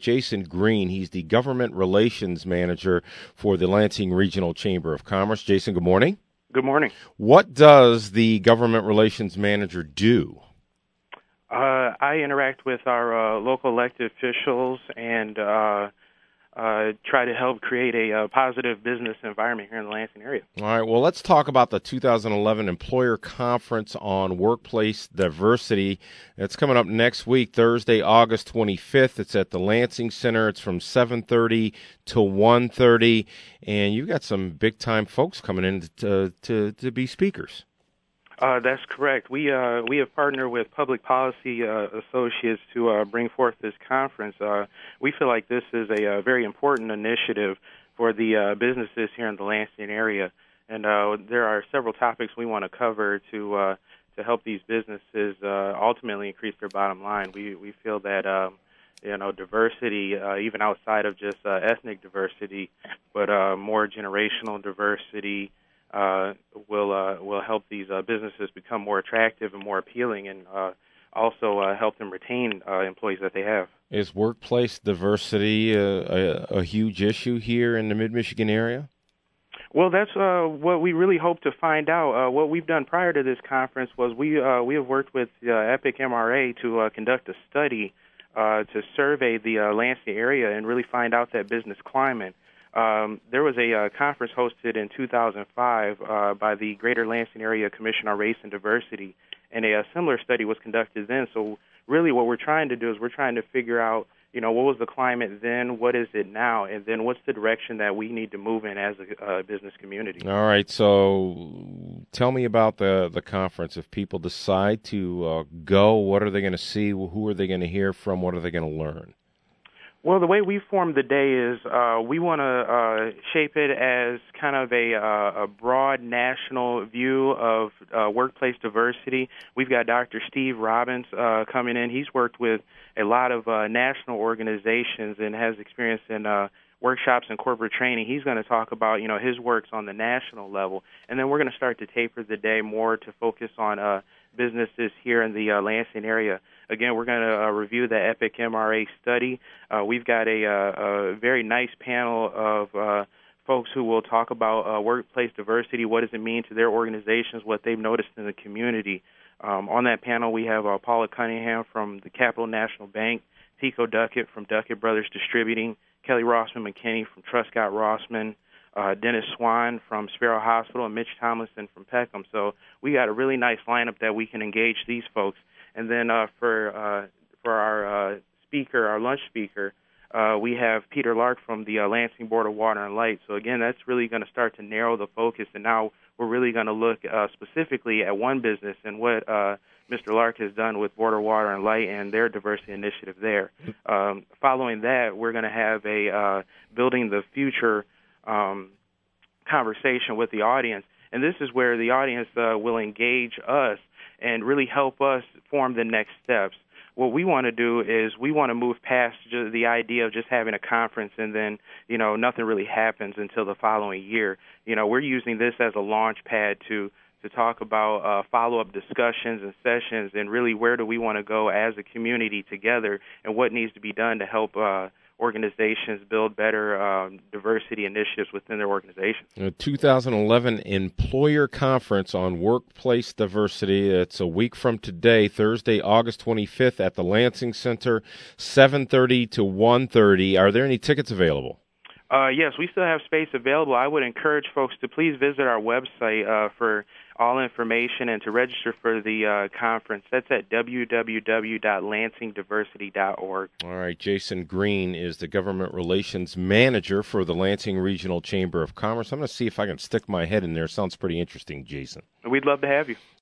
Jason Green. He's the Government Relations Manager for the Lansing Regional Chamber of Commerce. Jason, good morning. Good morning. What does the Government Relations Manager do? I interact with our local elected officials and try to help create a positive business environment here in the Lansing area. All right, well, let's talk about the 2011 Employer Conference on Workplace Diversity. It's coming up next week, Thursday, August 25th. It's at the Lansing Center. It's from 7:30 to 1:30, and you've got some big-time folks coming in to be speakers. That's correct. We have partnered with Public Policy Associates to bring forth this conference. We feel like this is a very important initiative for the businesses here in the Lansing area, and there are several topics we want to cover to help these businesses ultimately increase their bottom line. We feel that diversity, even outside of just ethnic diversity, but more generational diversity. Will help these businesses become more attractive and more appealing, and also help them retain employees that they have. Is workplace diversity a huge issue here in the Mid-Michigan area? Well, that's what we really hope to find out. What we've done prior to this conference was we have worked with Epic MRA to conduct a study to survey the Lansing area and really find out that business climate. There was a conference hosted in 2005 by the Greater Lansing Area Commission on Race and Diversity, and a similar study was conducted then. So really what we're trying to do is we're trying to figure out, what was the climate then, what is it now, and then what's the direction that we need to move in as a business community. All right, so tell me about the conference. If people decide to go, what are they going to see? Who are they going to hear from? What are they going to learn? Well, the way we formed the day is we want to shape it as kind of a broad national view of workplace diversity. We've got Dr. Steve Robbins coming in. He's worked with a lot of national organizations and has experience in workshops and corporate training. He's going to talk about, his works on the national level. And then we're going to start to taper the day more to focus on businesses here in the Lansing area. Again, we're going to review the Epic MRA study. We've got a very nice panel of folks who will talk about workplace diversity, what does it mean to their organizations, what they've noticed in the community. On that panel, we have Paula Cunningham from the Capital National Bank, Tico Duckett from Duckett Brothers Distributing, Kelly Rossman McKinney from Truscott Rossman, Dennis Swan from Sparrow Hospital, and Mitch Tomlinson from Peckham. So we got a really nice lineup that we can engage these folks. And then for our speaker, our lunch speaker, we have Peter Lark from the Lansing Board of Water and Light. So again, that's really going to start to narrow the focus, and now we're really going to look specifically at one business and what Mr. Lark has done with Board of Water and Light and their diversity initiative there. Following that, we're going to have a Building the Future conversation with the audience, and this is where the audience will engage us and really help us form the next steps. What we want to do is we want to move past just the idea of just having a conference and then, nothing really happens until the following year. We're using this as a launch pad to talk about follow-up discussions and sessions and really where do we want to go as a community together and what needs to be done to help organizations build better diversity initiatives within their organizations. The 2011 Employer Conference on Workplace Diversity. It's a week from today, Thursday, August 25th at the Lansing Center, 7:30 to 1:30. Are there any tickets available? Yes, we still have space available. I would encourage folks to please visit our website for all information and to register for the conference. That's at www.lansingdiversity.org. All right, Jason Green is the Government Relations Manager for the Lansing Regional Chamber of Commerce. I'm going to see if I can stick my head in there. Sounds pretty interesting, Jason. We'd love to have you.